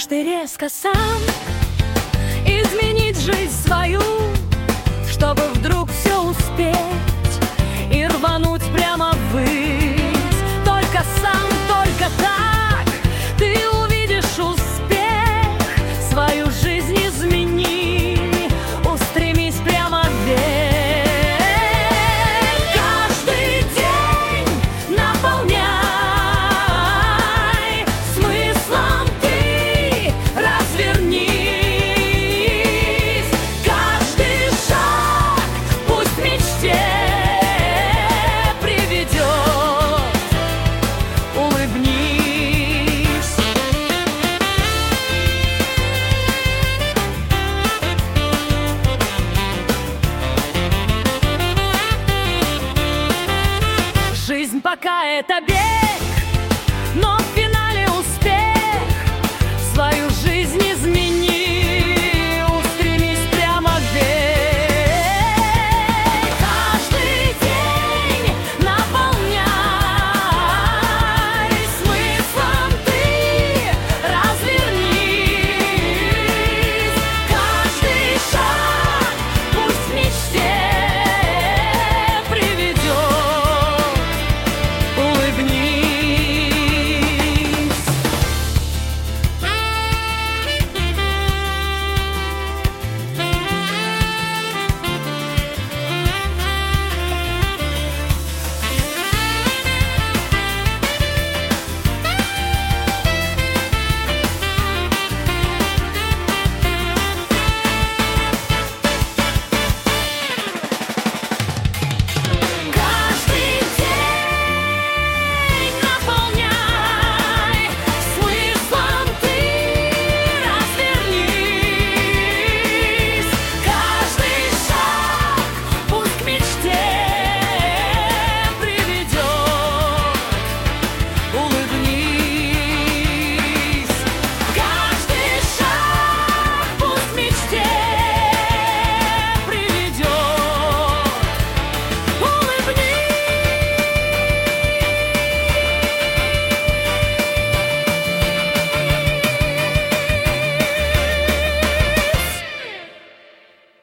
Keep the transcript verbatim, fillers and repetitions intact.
можешь ты резко сам изменить жизнь свою, чтобы вдруг все успеть и рвануть прямо ввысь. Только сам, только так ты увидишь успех. Свою жизнь измени, устремись прямо вверх. Каждый день наполняй смыслом ты, развернись. Каждый шаг пусть мечте приведет, улыбнись. Жизнь пока это бег,